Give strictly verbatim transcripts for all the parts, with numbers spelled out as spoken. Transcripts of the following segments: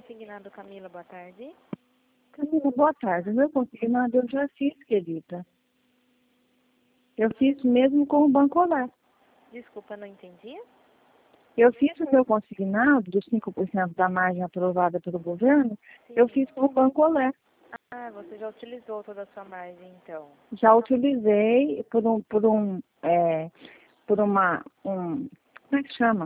consignado, Camila, boa tarde. Camila, boa tarde. O meu consignado eu já fiz, querida. Eu fiz mesmo com o Bancolé. Desculpa, não entendi. Eu fiz o meu consignado dos cinco por cento da margem aprovada pelo governo, Sim. eu fiz com o Bancolé. Ah, você já utilizou toda a sua margem, então. Já utilizei por um, por um, é, por uma, um, como é que chama?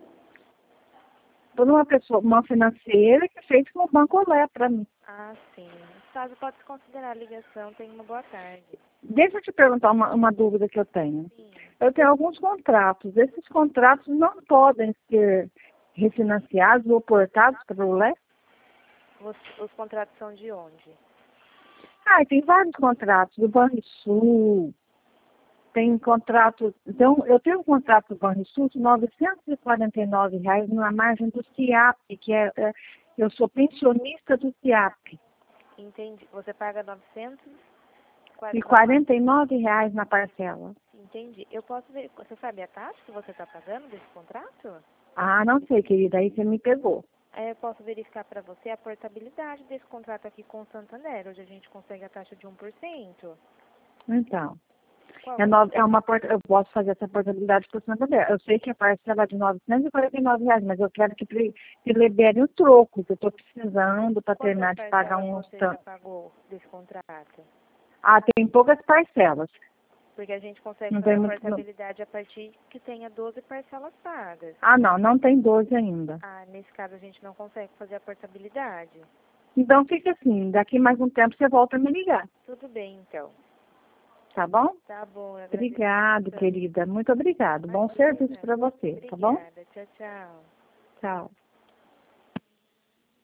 Por uma pessoa, uma financeira que fez com o Bancolé para mim. Ah, sim. Caso pode considerar a ligação, tenha uma boa tarde. Deixa eu te perguntar uma, uma dúvida que eu tenho. Sim. Eu tenho alguns contratos. Esses contratos não podem ser refinanciados ou portados pelo L E? Os, os contratos são de onde? Ah, tem vários contratos do Banrisul. Tem contrato. Então, eu tenho um contrato do Banrisul de novecentos e quarenta e nove reais na margem do CIAP, que é, é eu sou pensionista do CIAP. Entendi. Você paga novecentos E quarenta e nove reais na parcela. Entendi. Eu posso ver. Você sabe a taxa que você está pagando desse contrato? Ah, não sei, querida. Aí você me pegou. É, eu posso verificar para você a portabilidade desse contrato aqui com o Santander. Hoje a gente consegue a taxa de um por cento. Então. Qual É, é? no, é uma porta, eu posso fazer essa portabilidade por Santander. Eu sei que a parcela é de novecentos e quarenta e nove reais, mas eu quero que, pre- que libere o troco, que eu estou precisando para Quantas terminar de pagar parcelas uns você já tantos. pagou desse contrato? Ah, tem poucas parcelas. Porque a gente consegue Não fazer tem a muito. Não. portabilidade a partir que tenha doze parcelas pagas. Ah, não, não tem doze ainda. Ah, nesse caso a gente não consegue fazer a portabilidade. Então fica assim, daqui mais um tempo você volta a me ligar. Tudo bem, então. Tá bom? Tá bom, eu agradeço. Obrigado, querida. Muito obrigado. Bom Imagina. serviço para você, tá bom? Obrigada. Tchau, tchau. Tchau.